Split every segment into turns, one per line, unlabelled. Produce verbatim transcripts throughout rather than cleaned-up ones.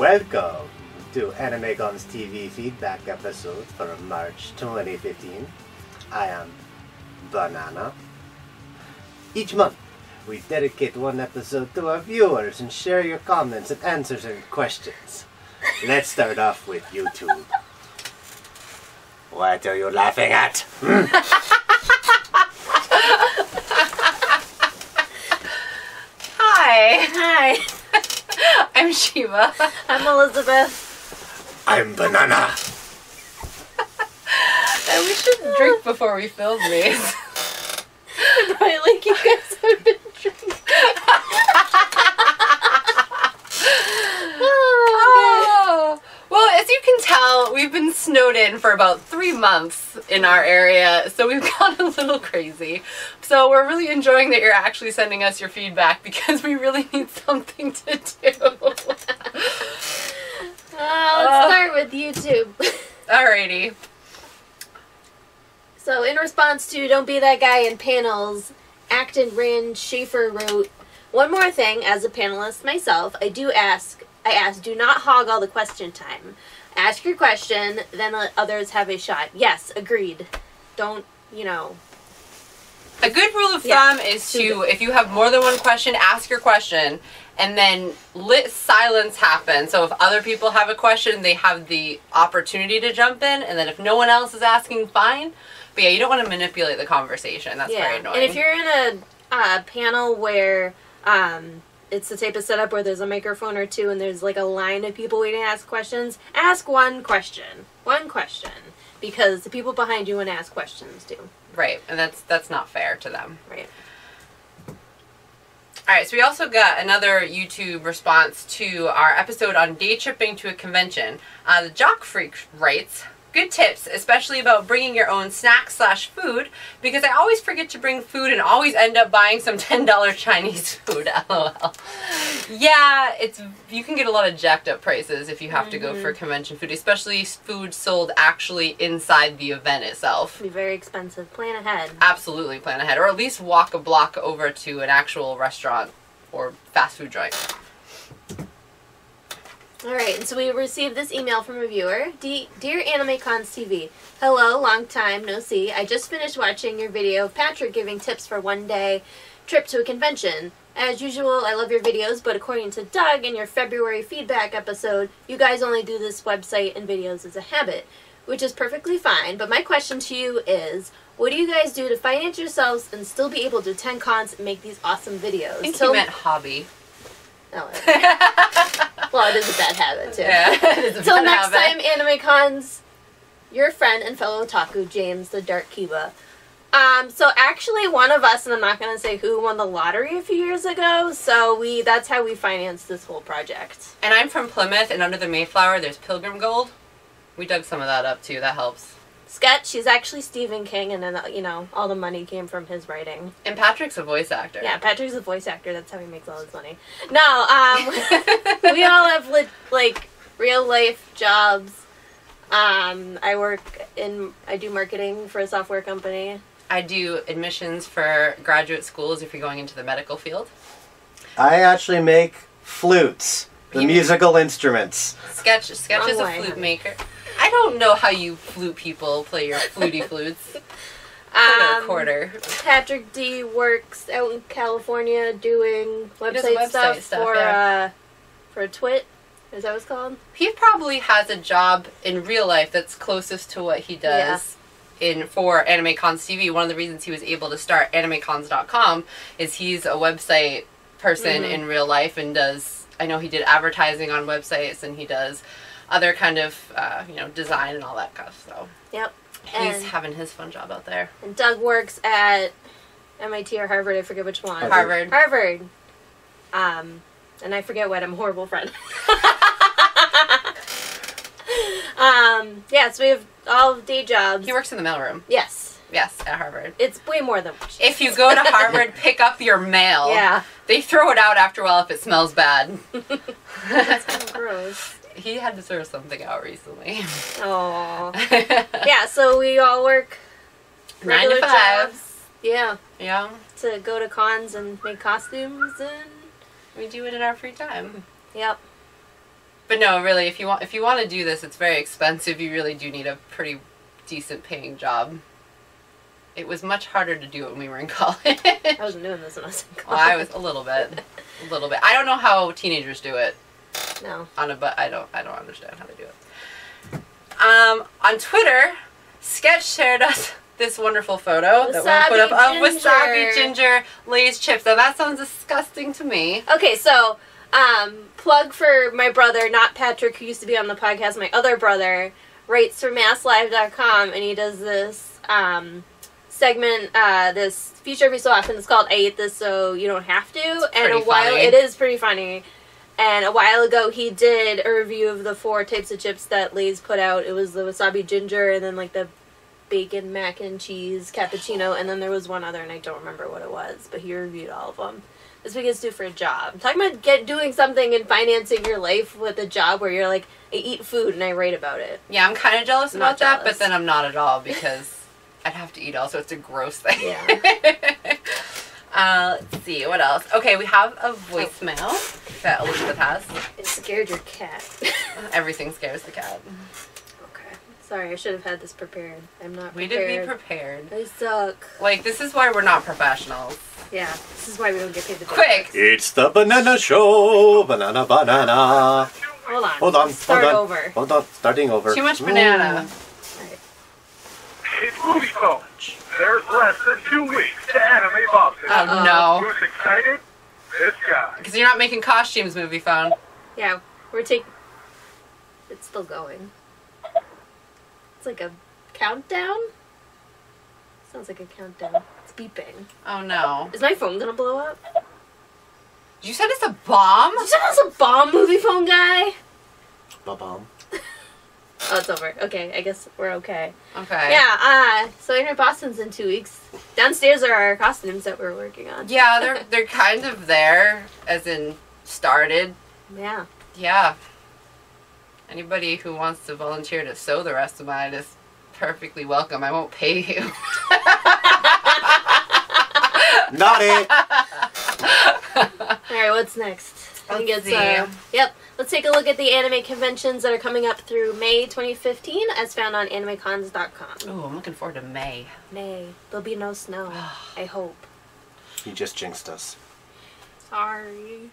Welcome to AnimeCon's T V feedback episode for March twenty fifteen. I am Banana. Each month, we dedicate one episode to our viewers and share your comments and answers and questions. Let's start off with YouTube. What are you laughing at? Hmm?
Hi.
Hi.
I'm Shiva.
I'm Elizabeth.
I'm Banana.
And we should drink before we film these.
Right, like you guys have been drinking.
Oh, well, as you can tell, we've been snowed in for about three months in our area, so we've gone a little crazy. So we're really enjoying that you're actually sending us your feedback because we really need something to do.
Uh, let's start with YouTube.
Alrighty.
So, in response to Don't Be That Guy in panels, Acton Rand Schaefer wrote, "One more thing, as a panelist myself, I do ask, I ask, do not hog all the question time. Ask your question, then let others have a shot. Yes, agreed. Don't, you know."
A good rule of
Yeah.
thumb is to, if you have more than one question, ask your question, and then let silence happen. So if other people have a question, they have the opportunity to jump in, and then if no one else is asking, fine. But yeah, you don't want to manipulate the conversation. That's very annoying.
And if you're in a uh, panel where um, it's the type of setup where there's a microphone or two and there's like a line of people waiting to ask questions, ask one question. One question. Because the people behind you want to ask questions too.
Right, and that's that's not fair to them.
Right.
Alright, so we also got another YouTube response to our episode on day tripping to a convention. Uh, the Jock Freak writes, "Good tips, especially about bringing your own snacks slash food, because I always forget to bring food and always end up buying some ten dollar Chinese food, lol. Yeah, it's you can get a lot of jacked up prices if you have mm-hmm. to go for convention food, especially food sold actually inside the event itself.
It'll be very expensive. Plan ahead.
Absolutely plan ahead, or at least walk a block over to an actual restaurant or fast food joint.
Alright, and so we received this email from a viewer. De- Dear AnimeCons T V, hello, long time, no see. I just finished watching your video of Patrick giving tips for one day trip to a convention. As usual, I love your videos, but according to Doug in your February feedback episode, you guys only do this website and videos as a habit, which is perfectly fine. But my question to you is, what do you guys do to finance yourselves and still be able to attend cons and make these awesome videos?
I think
Till-
he meant hobby.
Oh, well, it is a bad habit, too.
Yeah, it is a
Till
bad
next
habit.
time, AnimeCons, your friend and fellow otaku, James the Dark Kiba. Um, so actually one of us, and I'm not going to say who, won the lottery a few years ago, so we that's how we financed this whole project.
And I'm from Plymouth, and under the Mayflower, there's Pilgrim Gold. We dug some of that up, too. That helps.
Sketch, he's actually Stephen King, and then, you know, all the money came from his writing.
And Patrick's a voice actor.
Yeah, Patrick's a voice actor. That's how he makes all his money. No, um, we all have, li- like, real-life jobs. Um, I work in, I do marketing for a software company.
I do admissions for graduate schools if you're going into the medical field.
I actually make flutes, the
You-
musical instruments.
Sketch, Sketch
Wrong
is a
way,
flute
honey.
maker. I don't know how you flute people play your fluty flutes. For the
Um,
recorder.
Patrick D works out in California doing
does
website,
website
stuff,
stuff,
for
yeah.
uh for Twit. Is that what it's called?
He probably has a job in real life that's closest to what he does in for AnimeCons T V. One of the reasons he was able to start AnimeCons dot com is he's a website person
Mhm.
in real life and does, I know he did advertising on websites and he does other kind of, uh, you know, design and all that stuff. So
Yep.
he's
And,
having his fun job out there.
and Doug works at M I T or Harvard. I forget which one.
Harvard.
Harvard. Um, and I forget what. I'm a horrible friend. um, yeah. So we have all day jobs.
He works in the mailroom.
Yes.
Yes, at Harvard.
It's way more than.
If you go to Harvard, pick up your mail.
Yeah.
They throw it out after a while if it smells bad.
That's kind of gross.
He had to throw something out recently.
Oh. Yeah, so we all work
Nine to
regular
five.
jobs. Yeah,
Yeah,
to go to cons and make costumes and
we do it in our free time.
yep.
But no, really, if you want if you want to do this, it's very expensive. You really do need a pretty decent paying job. It was much harder to do it when we were in college.
I wasn't doing this when I was in college.
Well, I was a little bit, a little bit. I don't know how teenagers do it.
No.
On a but I don't I don't understand how to do it. Um, on Twitter, Sketch shared us this wonderful photo that we'll put up of wasabi ginger Lay's chips. Now that sounds disgusting to me.
Okay, so um, plug for my brother, not Patrick, who used to be on the podcast. My other brother writes for mass live dot com, and he does this um, segment, uh, this feature every so often. It's called "I Ate This So You Don't Have to," and a while
funny.
it is pretty funny. And a while ago, he did a review of the four types of chips that Lay's put out. It was the wasabi ginger, and then like the bacon mac and cheese cappuccino, and then there was one other, and I don't remember what it was, but he reviewed all of them. That's what he gets to do for a job. I'm talking about get doing something and financing your life with a job where you're like, I eat food and I write about it.
Yeah, I'm kind of jealous
I'm
about
not
that,
jealous.
but then I'm not at all because I'd have to eat all, so it's a gross thing.
Yeah.
uh, let's see, what else? Okay, we have a voicemail that Elizabeth has.
It scared your cat.
Everything scares the cat.
Okay. Sorry, I should have had this prepared. I'm not
We
prepared.
did be prepared.
I suck.
Like, this is why we're not professionals.
Yeah, this is why we don't get paid the
Quick!
It's the banana show. Banana, banana.
Hold on.
Hold on.
Start
hold on.
over.
Hold on. Starting over.
Too much banana.
Alright.
It's Movie Phone. There's less than two weeks to Anime Boston.
Oh,
Uh-oh.
no.
Who's excited? This guy.
Because you're not making costumes, Movie Phone.
Yeah, we're taking... It's still going. It's like a countdown? Sounds like a countdown. It's beeping.
Oh, no.
Is my phone gonna blow up?
You said it's a bomb?
You said it's a bomb, Movie Phone guy?
Ba-bum.
Oh, it's over. Okay, I guess we're okay.
Okay.
Yeah, uh, so Inner Boston's in two weeks. Downstairs are our costumes that we're working on.
Yeah, they're they're kind of there, as in started.
Yeah.
Yeah. Anybody who wants to volunteer to sew the rest of mine is perfectly welcome. I won't pay you.
Naughty.
Alright, what's next? I think
Let's
it's, uh, yep. Let's take a look at the anime conventions that are coming up through May twenty fifteen, as found on anime cons dot com.
Ooh, I'm looking forward to May.
Nay, there'll be no snow. I hope.
You just jinxed us.
Sorry.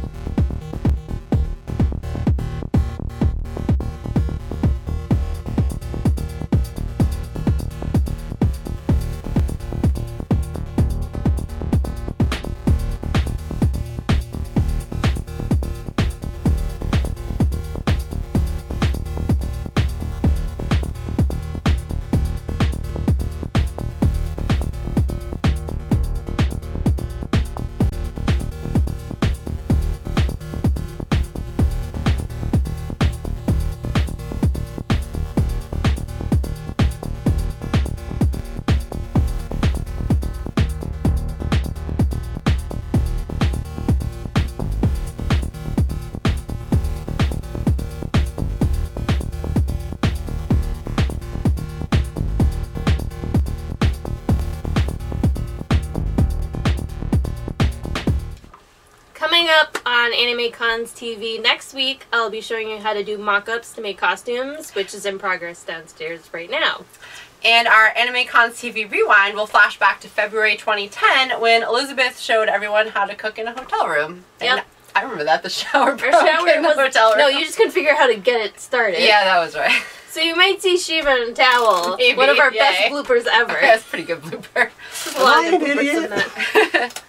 Coming up on Anime Cons T V next week, I'll be showing you how to do mock-ups to make costumes, which is in progress downstairs right now.
And our Anime Cons T V Rewind will flash back to February twenty ten when Elizabeth showed everyone how to cook in a hotel room. And
Yep.
I remember that, the shower broke
Our shower
in the
was
hotel room.
no, you just couldn't figure out how to get it started.
Yeah, that was right.
So you might see Shiva and Towel,
Maybe,
one of our
yay.
best bloopers ever.
That's a pretty good blooper.
There's a lot of
I'm
good
an
bloopers in
idiot.
that.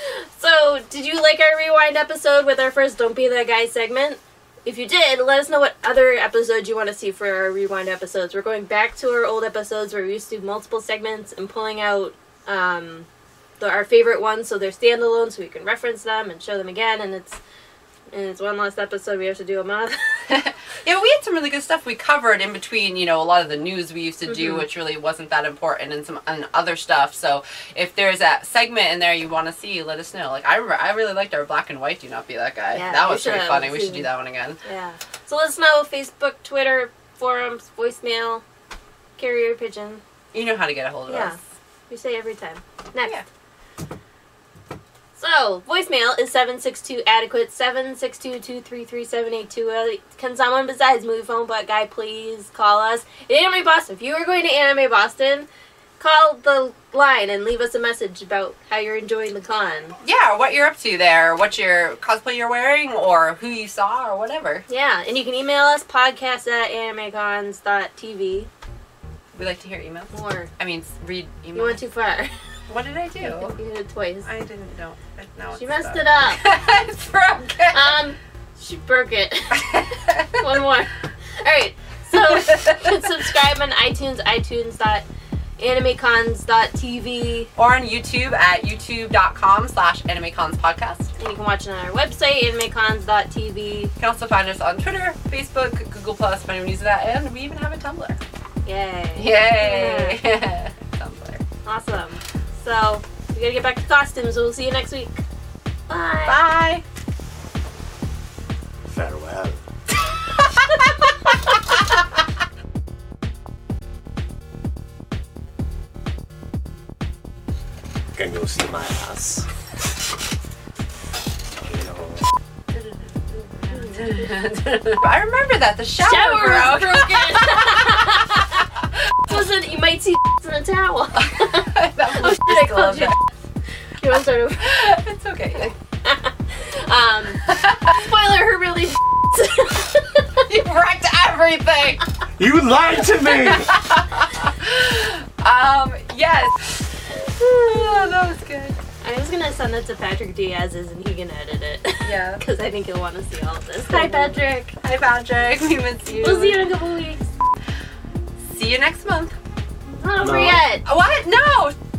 So, did you like our Rewind episode with our first Don't Be That Guy segment? If you did, let us know what other episodes you want to see for our Rewind episodes. We're going back to our old episodes where we used to do multiple segments and pulling out um, the, our favorite ones so they're standalone so we can reference them and show them again. And it's and it's one last episode we have to do a month.
Yeah, but we had some really good stuff we covered in between, you know, a lot of the news we used to do,
Mhm.
which really wasn't that important, and some and other stuff. So if there's a segment in there you want to see, let us know. Like, I remember, I really liked our Black and White Do Not Be That Guy.
Yeah,
that
we
was pretty
should.
funny. We should
Too.
do that one again.
Yeah. So let us know. Facebook, Twitter, forums, voicemail, carrier pigeon.
You know how to get a hold of
Yeah.
us.
We say every time. Next.
Yeah.
So, voicemail is seven six two adequate, seven six two, two three three, seven eight two zero. Can someone besides Movie Phone Butt Guy please call us? At Anime Boston, if you are going to Anime Boston, call the line and leave us a message about how you're enjoying the con.
Yeah, what you're up to there, what your cosplay you're wearing, or who you saw, or whatever.
Yeah, and you can email us, podcast at animecons dot t v.
We like to hear emails.
Or,
I mean, read emails.
you went too far.
What did I do?
You did it twice.
I didn't know. Now
She
it's
messed
done.
it up.
It's broken.
Um, she broke it. One more. Alright, so you can subscribe on iTunes, itunes dot animecons dot t v.
Or on YouTube at youtube.com slash animeconspodcast.
And you can watch it on our website, animecons dot t v.
You can also find us on Twitter, Facebook, Google Plus, if anyone uses that, and we even have a Tumblr.
Yay.
Yay! Tumblr.
Awesome. So, we gotta get back to costumes, so we'll see you next week. Bye.
Bye!
Farewell. Can you see my ass? You know.
I remember that. The shower,
Shower was
broke.
broken. Listen, you might see in a towel.
That
Oh
was
shit, I
just
called you.
love
You want to start over?
that. It's okay.
Um, spoiler, her really
You wrecked everything.
You lied to me!
Um, yes. Oh, that was good.
I was gonna send it to Patrick Diaz's and he can edit it.
Yeah.
Because I think he'll want to see all of this. Hi, Patrick.
Hi, Patrick. We miss you.
We'll see you in a couple weeks.
See you next month.
Not over
No.
yet.
What? No!